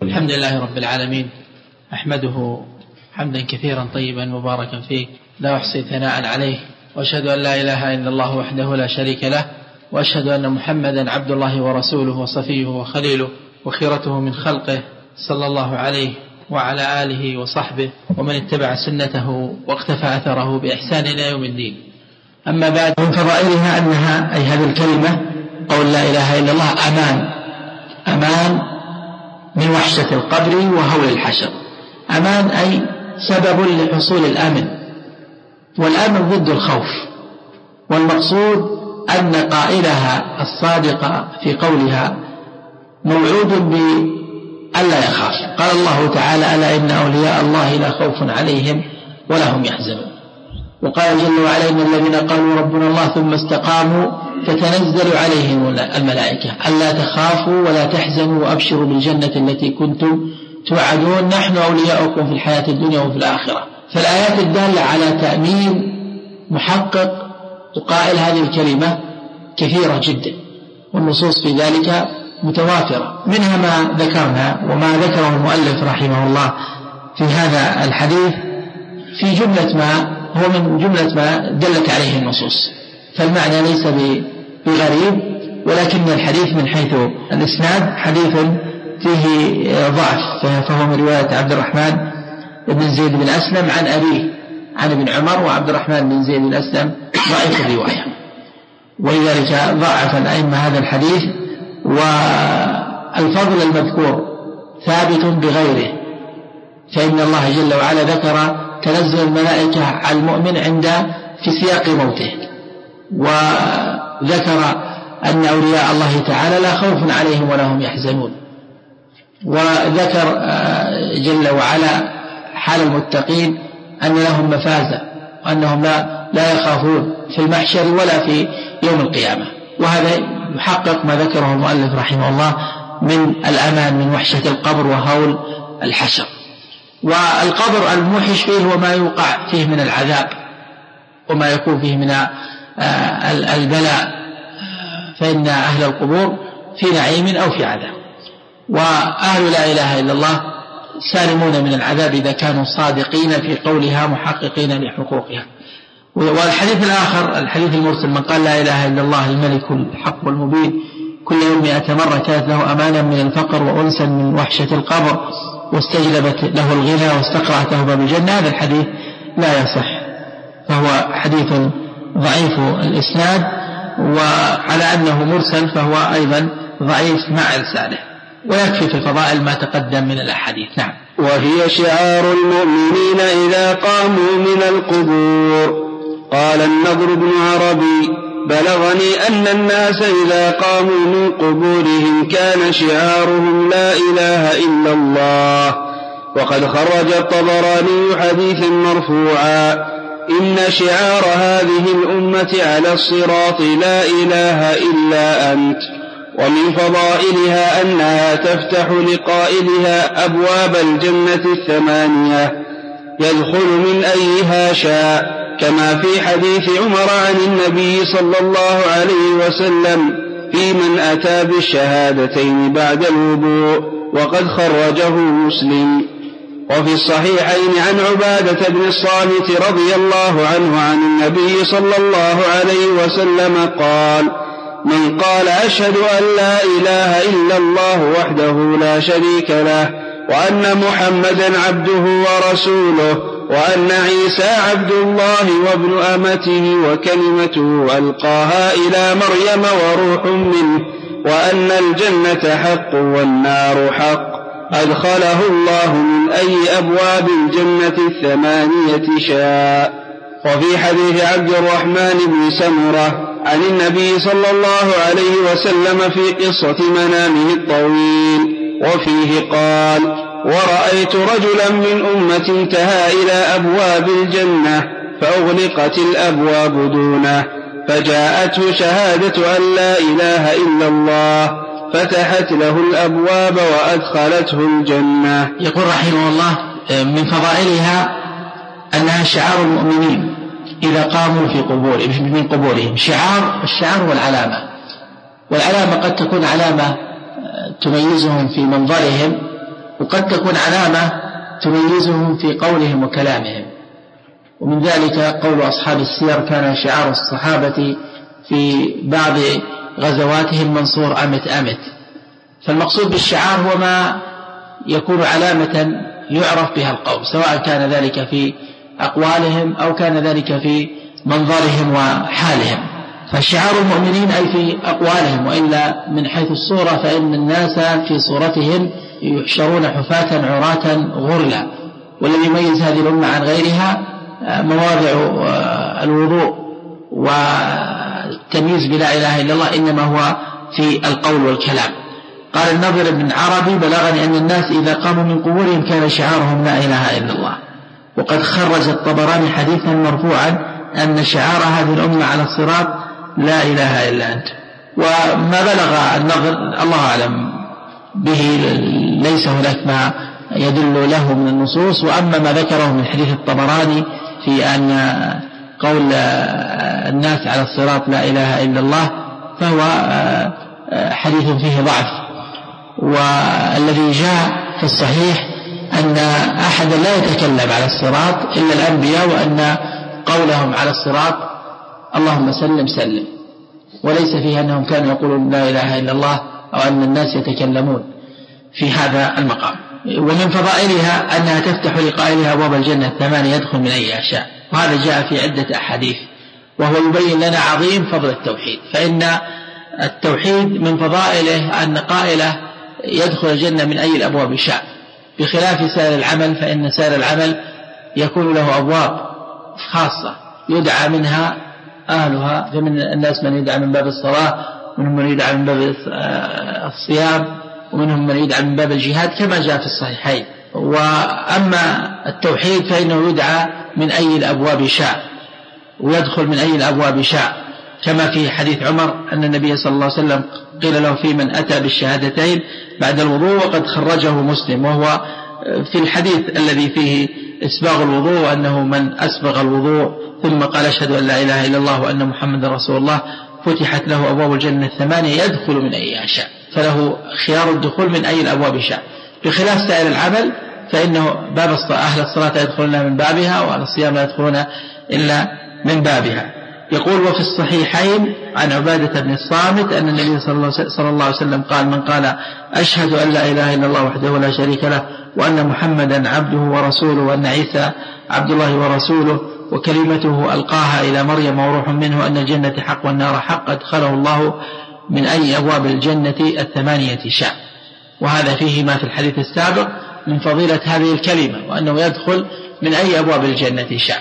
الحمد لله رب العالمين، أحمده حمدا كثيرا طيبا مباركا فيه، لا أحصي ثناء عليه، وأشهد أن لا إله إلا الله وحده لا شريك له، وأشهد أن محمدا عبد الله ورسوله وصفيه وخليله وخيرته من خلقه، صلى الله عليه وعلى آله وصحبه ومن اتبع سنته واقتفى أثره بإحسان إلى يوم الدين. أما بعد، من فضائلها أنها، أي هذه الكلمة قول لا إله إلا الله، أمان من وحشة القبر وهول الحشر. أمان أي سبب لحصول الأمن، والأمن ضد الخوف، والمقصود أن قائلها الصادق في قولها موعود بألا يخاف. قال الله تعالى: ألا إن أولياء الله لا خوف عليهم ولا هم يحزنون. وقال جل وعلا: إن الذين قالوا ربنا الله ثم استقاموا تتنزل عليهم الملائكة ألا تخافوا ولا تحزنوا وأبشروا بالجنة التي كنتم توعدون نحن أولياؤكم في الحياة الدنيا وفي الآخرة. فالآيات الدالة على تأمين محقق وقائل هذه الكلمة كثيرة جدا، والنصوص في ذلك متوافرة. منها ما ذكرنا وما ذكره المؤلف رحمه الله في هذا الحديث في جملة ما هو من جملة ما دلت عليه النصوص، فالمعنى ليس بغريب، ولكن الحديث من حيث الإسناد حديث فيه ضعف، فهو من رواية عبد الرحمن بن زيد بن أسلم عن أبيه عن ابن عمر، وعبد الرحمن بن زيد بن أسلم ضعيف الرواية، ولذلك ضعف الأئمة هذا الحديث. والفضل المذكور ثابت بغيره، فإن الله جل وعلا ذكر تنزل الملائكة على المؤمن في سياق موته، وذكر أن أولياء الله تعالى لا خوف عليهم ولا هم يحزنون، وذكر جل وعلا حال المتقين أن لهم مفازة وأنهم لا يخافون في المحشر ولا في يوم القيامة. وهذا يحقق ما ذكره المؤلف رحمه الله من الأمان من وحشة القبر وهول الحشر. والقبر الموحش فيه هو ما يوقع فيه من العذاب وما يكون فيه من البلاء، فإن أهل القبور في نعيم أو في عذاب، وأهل لا إله إلا الله سالمون من العذاب إذا كانوا صادقين في قولها محققين لحقوقها. والحديث الآخر الحديث المرسل: من قال لا إله إلا الله الملك الحق المبين كل يوم 100 مرة كانت له أمانا من الفقر وأنسا من وحشة القبر واستجلبت له الغنى واستقرأته باب الجنة. هذا الحديث لا يصح، فهو حديث ضعيف الإسناد، وعلى أنه مرسل فهو أيضا ضعيف مع إرساله، ويكفي في الفضائل ما تقدم من الأحاديث. نعم. وهي شعار المؤمنين إذا قاموا من القبور. قال النضر بن عربي: بلغني أن الناس إذا قاموا من قبورهم كان شعارهم لا إله إلا الله. وقد خرج الطبراني حديثا مرفوعا: إن شعار هذه الأمة على الصراط لا إله إلا أنت. ومن فضائلها أنها تفتح لقائلها أبواب الجنة 8 يدخل من أيها شاء، كما في حديث عمر عن النبي صلى الله عليه وسلم في من أتى بالشهادتين بعد الوضوء، وقد خرجه مسلم. وفي الصحيحين عن عبادة بن الصامت رضي الله عنه عن النبي صلى الله عليه وسلم قال: من قال أشهد أن لا إله إلا الله وحده لا شريك له وأن محمدا عبده ورسوله وأن عيسى عبد الله وابن أمته وكلمته ألقاها إلى مريم وروح منه وأن الجنة حق والنار حق أدخله الله من أي أبواب الجنة 8 شاء. وفي حديث عبد الرحمن بن سمرة عن النبي صلى الله عليه وسلم في قصة منامه الطويل، وفيه قال: ورأيت رجلا من أمة انتهى إلى أبواب الجنة فأغلقت الأبواب دونه، فجاءته شهادة أن لا إله إلا الله فتحت له الأبواب وأدخلته الجنة. يقول رحمه الله: من فضائلها أنها شعار المؤمنين إذا قاموا من قبورهم. الشعار والعلامة قد تكون علامة تميزهم في منظرهم وقد تكون علامة تميزهم في قولهم وكلامهم. ومن ذلك قول أصحاب السير: كان شعار الصحابة في بعض غزواتهم منصور أمت أمت. فالمقصود بالشعار هو ما يكون علامة يعرف بها القوم، سواء كان ذلك في أقوالهم أو كان ذلك في منظرهم وحالهم. فشعار المؤمنين أي في أقوالهم، وإلا من حيث الصورة فإن الناس في صورتهم يحشرون حفاة عراة غرلا. والذي يميز هذه الأمة عن غيرها مواضع الوضوء والتمييز بلا إله إلا الله إنما هو في القول والكلام. قال النضر بن عربي: بلغني أن الناس إذا قاموا من قبورهم كان شعارهم لا إله إلا الله. وقد خرج الطبراني حديثا مرفوعا أن شعار هذه الأمة على الصراط لا إله إلا أنت. وما بلغ النضر الله أعلم به، ليس هناك ما يدل له من النصوص. وأما ما ذكره من حديث الطبراني في أن قول الناس على الصراط لا إله إلا الله فهو حديث فيه ضعف. والذي جاء في الصحيح أن أحدا لا يتكلم على الصراط إلا الأنبياء، وأن قولهم على الصراط اللهم سلم سلم، وليس فيه أنهم كانوا يقولون لا إله إلا الله أو أن الناس يتكلمون في هذا المقام. ومن فضائلها أنها تفتح لقائلها أبواب الجنة 8 يدخل من أي شاء، وهذا جاء في عدة أحاديث، وهو يبين لنا عظيم فضل التوحيد. فإن التوحيد من فضائله أن قائله يدخل الجنة من أي الأبواب شاء، بخلاف سائر العمل، فإن سائر العمل يكون له أبواب خاصة يدعى منها أهلها. فمن الناس من يدعى من باب الصلاة، ومنهم من يدعى من باب الصيام، ومنهم من يدعى من باب الجهاد كما جاء في الصحيحين. وأما التوحيد فإنه يدعى من أي الأبواب شاء، ويدخل من أي الأبواب شاء، كما في حديث عمر أن النبي صلى الله عليه وسلم قيل له في من أتى بالشهادتين بعد الوضوء، وقد خرجه مسلم، وهو في الحديث الذي فيه إسباغ الوضوء، وأنه من أسبغ الوضوء ثم قال أشهد أن لا إله إلا الله وأن محمد رسول الله فتحت له أبواب الجنة 8 يدخل من أي شاء، فله خيار الدخول من أي الأبواب شاء، بخلاف سائر العمل فإنه باب أهل الصلاة يدخلون من بابها، وأهل الصيام لا يدخلون إلا من بابها. يقول: وفي الصحيحين عن عبادة بن الصامت أن النبي صلى الله عليه وسلم قال: من قال أشهد أن لا إله إلا الله وحده لا شريك له وأن محمدا عبده ورسوله وأن عيسى عبد الله ورسوله وكلمته ألقاها إلى مريم وروح منه أن الجنة حق والنار حق أدخله الله من أي أبواب الجنة 8 شاء. وهذا فيه ما في الحديث السابق من فضيلة هذه الكلمة، وأنه يدخل من أي أبواب الجنة شاء.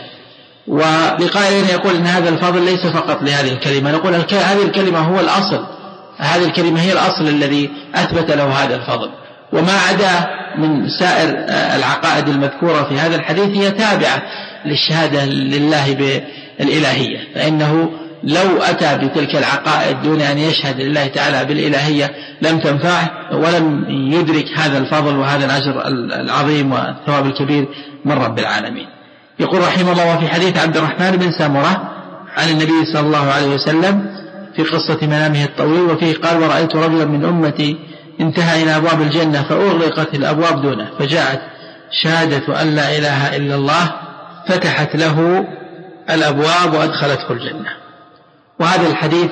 ولقائل يقول أن هذا الفضل ليس فقط لهذه الكلمة، نقول هذه الكلمة هو الأصل، هذه الكلمة هي الأصل الذي أثبت له هذا الفضل، وما عدا من سائر العقائد المذكورة في هذا الحديث هي تابعة للشهادة لله بالإلهية، فإنه لو أتى بتلك العقائد دون أن يشهد لله تعالى بالإلهية لم تنفعه ولم يدرك هذا الفضل وهذا الأجر العظيم والثواب الكبير من رب العالمين. يقول رحمه الله: وفي حديث عبد الرحمن بن سامرة عن النبي صلى الله عليه وسلم في قصة منامه الطويل، وفيه قال: ورأيت رجلا من أمتي انتهى إلى أبواب الجنة فأغلقت الأبواب دونه، فجاءت شهادة أن لا إله إلا الله فتحت له الأبواب وأدخلته الجنة. وهذا الحديث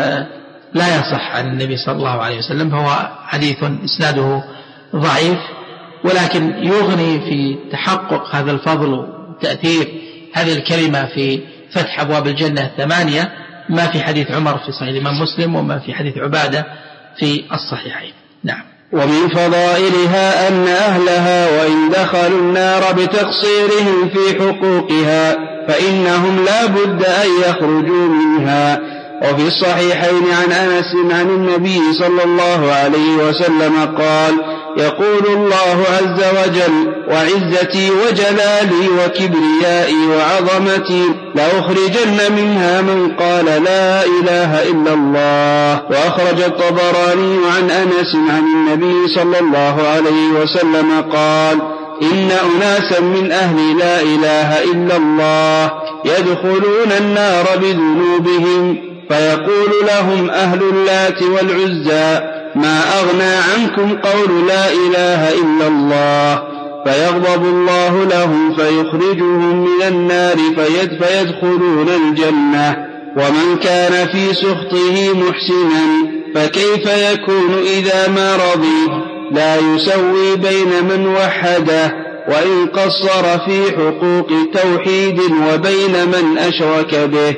لا يصح عن النبي صلى الله عليه وسلم، فهو حديث إسناده ضعيف، ولكن يغني في تحقق هذا الفضل وتأثير هذه الكلمة في فتح أبواب الجنة 8 ما في حديث عمر في صحيح الإمام مسلم، وما في حديث عبادة في الصحيحين. نعم. ومن فضائلها أن أهلها وإن دخلوا النار بتقصيرهم في حقوقها فإنهم لا بد أن يخرجوا منها. وفي الصحيحين عن أنس عن النبي صلى الله عليه وسلم قال: يقول الله عز وجل: وعزتي وجلالي وكبريائي وعظمتي لأخرجن منها من قال لا إله إلا الله. وأخرج الطبراني عن أنس عن النبي صلى الله عليه وسلم قال: إن أناسا من أهل لا إله إلا الله يدخلون النار بذنوبهم فيقول لهم أهل اللات والعزى: ما أغنى عنكم قول لا إله إلا الله، فيغضب الله لهم فيخرجهم من النار فيدخلون الجنة. ومن كان في سخطه محسنا فكيف يكون إذا ما رضي؟ لا يسوي بين من وحده وإن قصر في حقوق توحيد وبين من أشرك به.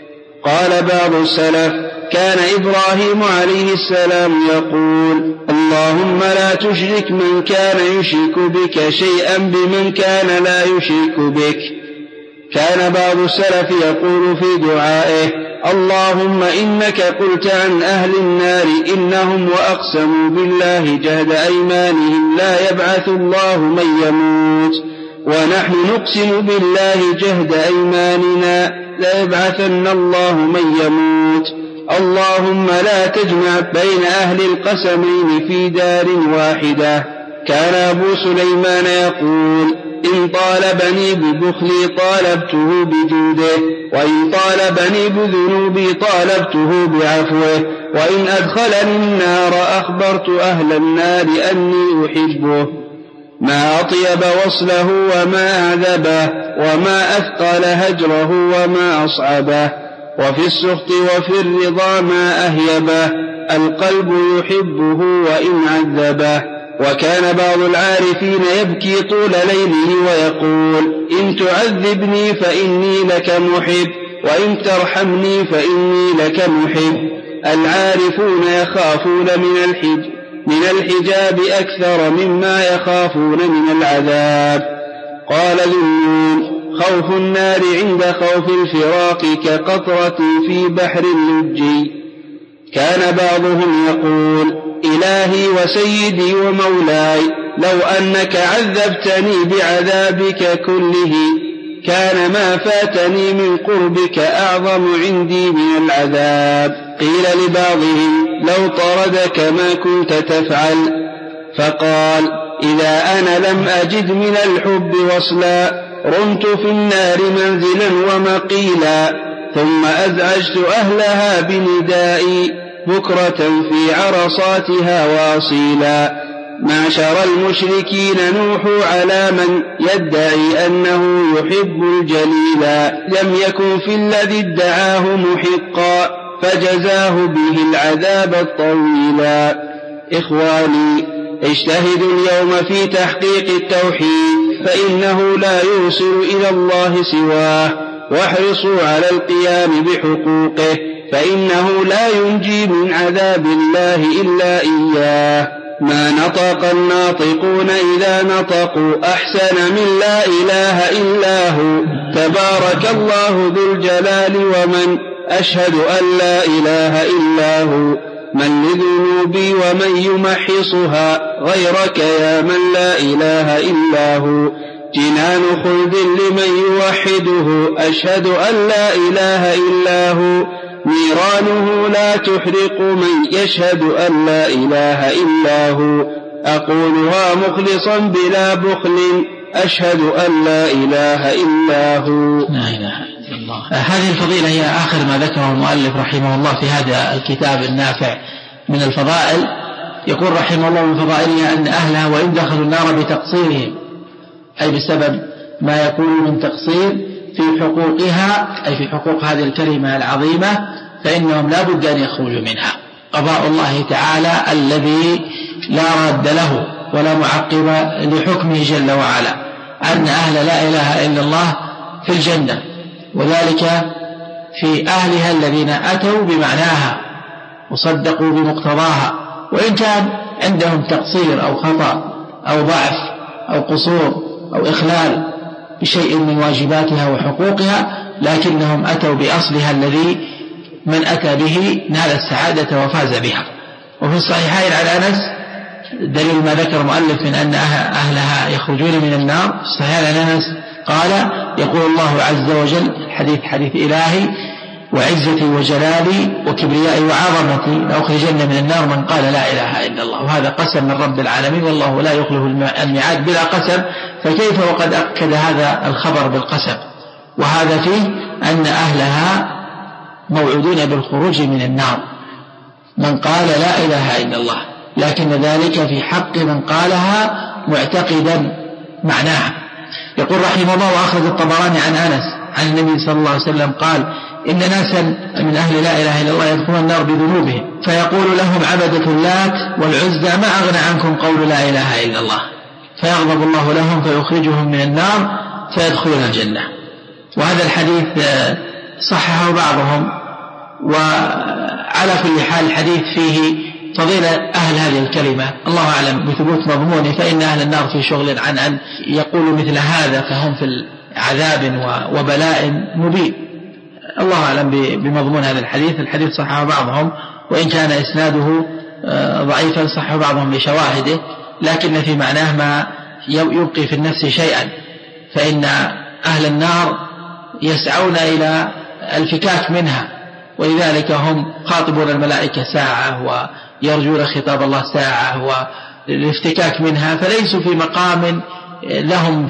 قال بعض السلف: كان إبراهيم عليه السلام يقول: اللهم لا تشرك من كان يشرك بك شيئا بمن كان لا يشرك بك. كان بعض السلف يقول في دعائه: اللهم إنك قلت عن أهل النار إنهم وأقسموا بالله جهد أيمانهم لا يبعث الله من يموت، ونحن نقسم بالله جهد أيماننا لا يبعثن الله من يموت. اللهم لا تجمع بين أهل القسمين في دار واحدة. كان أبو سليمان يقول: إن طالبني ببخلي طالبته بجوده، وإن طالبني بذنوبي طالبته بعفوه، وإن أدخلني النار أخبرت أهل النار أني أحبه. ما أطيب وصله وما أعذبه، وما أثقل هجره وما أصعبه. وفي السخط وفي الرضا ما أهيبه، القلب يحبه وإن عذبه. وكان بعض العارفين يبكي طول ليله ويقول: إن تعذبني فإني لك محب، وإن ترحمني فإني لك محب. العارفون يخافون من الحجاب أكثر مما يخافون من العذاب. قال ذو النون: خوف النار عند خوف الفراق كقطرة في بحر اللجي. كان بعضهم يقول: إلهي وسيدي ومولاي، لو أنك عذبتني بعذابك كله كان ما فاتني من قربك أعظم عندي من العذاب. قيل لبعضهم: لو طردك ما كنت تفعل؟ فقال: إذا أنا لم أجد من الحب وصلا رمت في النار منزلا ومقيلا، ثم أزعجت أهلها بندائي بكرة في عرصاتها واصيلا. معشر المشركين نوحوا على من يدعي أنه يحب الجليلا، لم يكن في الذي ادعاه محقا فجزاه به العذاب الطويلا. إخواني، اجتهدوا اليوم في تحقيق التوحيد فإنه لا يوصل إلى الله سواه، واحرصوا على القيام بحقوقه فإنه لا ينجي من عذاب الله إلا إياه. ما نطق الناطقون إذا نطقوا أحسن من لا إله إلا هو، تبارك الله ذو الجلال ومن، أشهد أن لا إله إلا هو، من لذنوبي ومن يمحصها غيرك يا من لا إله إلا هو، جنان خلد لمن يوحده، أشهد أن لا إله إلا هو، نيرانه لا تحرق من يشهد أن لا إله إلا هو، أقولها مخلصا بلا بخل، أشهد أن لا إله إلا هو. لا إله إلا الله. هذه الفضيلة هي آخر ما ذكره المؤلف رحمه الله في هذا الكتاب النافع من الفضائل. يقول رحمه الله من فضائلها أن أهلها وإن دخلوا النار بتقصيرهم، أي بسبب ما يكون من تقصير في حقوقها، أي في حقوق هذه الكلمة العظيمة، فإنهم لا بد أن يخرجوا منها. قضاء الله تعالى الذي لا راد له ولا معقب لحكمه جل وعلا، أن أهل لا إله إلا الله في الجنة، وذلك في أهلها الذين أتوا بمعناها وصدقوا بمقتضاها، وإن كان عندهم تقصير أو خطأ أو ضعف أو قصور أو إخلال بشيء من واجباتها وحقوقها، لكنهم أتوا بأصلها الذي من أتى به نال السعادة وفاز بها. وفي الصحيحين عن أنس دليل ما ذكر مؤلف من أن أهلها يخرجون من النار. الصحيحين عن أنس قال: يقول الله عز وجل، حديث إلهي: وعزتي وجلالي وكبريائي وعظمتي لأخرجن من النار من قال لا إله إلا الله. وهذا قسم من رب العالمين، والله لا يخلف الميعاد بلا قسم، فكيف وقد أكد هذا الخبر بالقسم؟ وهذا فيه أن أهلها موعودون بالخروج من النار من قال لا إله إلا الله. لكن ذلك في حق من قالها معتقدا معناها. يقول رحمه الله: وأخرج الطبراني عن أنس عن النبي صلى الله عليه وسلم قال: إن ناسا من أهل لا إله إلا الله يدخلون النار بذنوبهم فيقول لهم عبدة اللات والعزى: ما أغنى عنكم قول لا إله إلا الله، فيغضب الله لهم فيخرجهم من النار فيدخلون الجنة. وهذا الحديث صححه بعضهم، وعلى كل حال الحديث فيه فضيلة أهل هذه الكلمة، الله أعلم بثبوت مضمونه، فإن أهل النار في شغل عن أن يقولوا مثل هذا، فهم في عذاب وبلاء مبين. الله أعلم بمضمون هذا الحديث. الحديث صححه بعضهم، وإن كان إسناده ضعيفا صححه بعضهم بشواهده، لكن في معناه ما يبقي في النفس شيئا، فإن أهل النار يسعون إلى الفكاك منها، ولذلك هم خاطبون الملائكة ساعة ويرجون خطاب الله ساعة والافتكاك منها، فليسوا في مقام لهم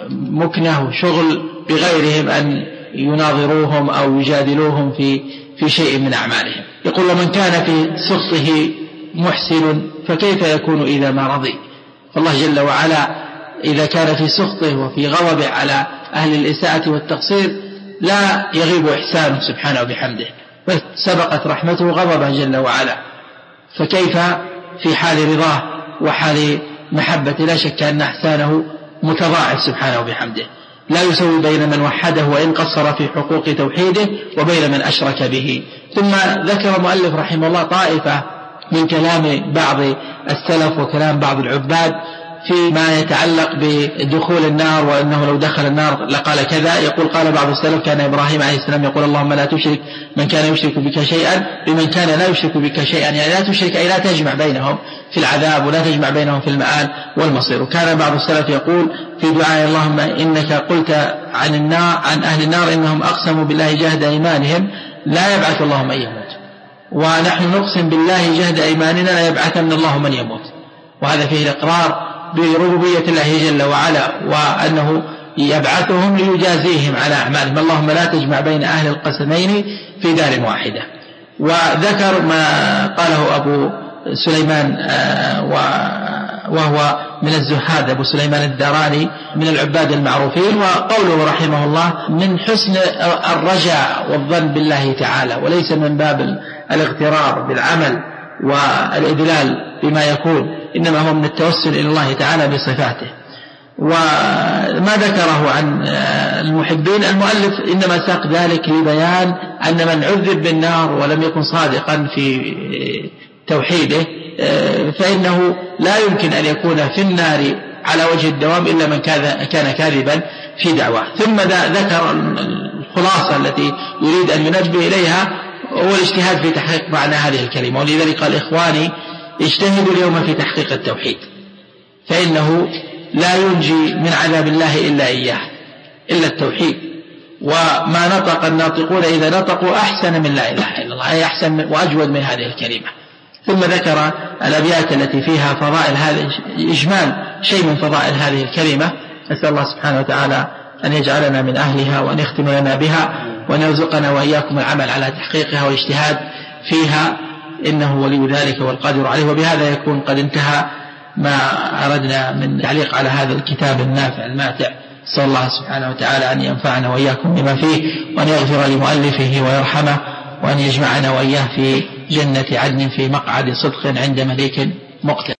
مكنة وشغل بغيرهم أن يناظروهم أو يجادلوهم في شيء من أعمالهم. يقول: ومن كان في سخطه محسن فكيف يكون إذا ما رضي؟ فالله جل وعلا إذا كان في سخطه وفي غضبه على أهل الإساءة والتقصير لا يغيب إحسانه سبحانه وبحمده، بل سبقت رحمته غضبه جل وعلا، فكيف في حال رضاه وحال محبته؟ لا شك أن إحسانه متضاعف سبحانه وبحمده، لا يسوي بين من وحده وإن قصر في حقوق توحيده وبين من أشرك به. ثم ذكر المؤلف رحمه الله طائفة من كلام بعض السلف وكلام بعض العباد فيما يتعلق بدخول النار، وأنه لو دخل النار لقال كذا. يقول: قال بعض السلف: كان إبراهيم عليه السلام يقول: اللهم لا تشرك من كان يشرك بك شيئا بمن كان لا يشرك بك شيئا، يعني لا تشرك أي لا تجمع بينهم في العذاب ولا تجمع بينهم في المآل والمصير. وكان بعض السلف يقول في دعاء: اللهم إنك قلت عن أهل النار إنهم أقسموا بالله جهد أيمانهم لا يبعث الله من يموت، ونحن نقسم بالله جهد أيماننا لا يبعثن الله من يموت. وهذا فيه الإقرار بربوبية الله جل وعلا، وأنه يبعثهم ليجازيهم على أعمالهم. اللهم لا تجمع بين أهل القسمين في دار واحدة. وذكر ما قاله أبو سليمان وهو من الزهاد، أبو سليمان الداراني من العباد المعروفين، وقوله رحمه الله: من حسن الرجاء والظن بالله تعالى، وليس من باب الاغترار بالعمل والإدلال بما يكون، إنما هو من التوسل إلى الله تعالى بصفاته. وما ذكره عن المحبين المؤلف إنما ساق ذلك لبيان أن من عذب بالنار ولم يكن صادقا في توحيده فإنه لا يمكن أن يكون في النار على وجه الدوام إلا من كان كاذبا في دعواه. ثم ذكر الخلاصة التي يريد أن ينبه إليها، هو الاجتهاد في تحقيق معنى هذه الكلمة. ولذلك قال: إخواني اجتهدوا اليوم في تحقيق التوحيد، فإنه لا ينجي من عذاب الله إلا إياه، إلا التوحيد. وما نطق الناطقون إذا نطقوا أحسن من لا إله إلا الله، أي أحسن وأجود من هذه الكلمة. ثم ذكر الأبيات التي فيها فضائل هذا، إجمال شيء من فضائل هذه الكلمة. نسأل الله سبحانه وتعالى أن يجعلنا من أهلها، وأن يختم لنا بها، وأن يرزقنا وإياكم العمل على تحقيقها والاجتهاد فيها، إنه ولي ذلك والقادر عليه. وبهذا يكون قد انتهى ما أردنا من تعليق على هذا الكتاب النافع الماتع. صلى الله سبحانه وتعالى أن ينفعنا وإياكم بما فيه، وأن يغفر لمؤلفه ويرحمه، وأن يجمعنا وإياه في جنة عدن في مقعد صدق عند مليك مقتدر.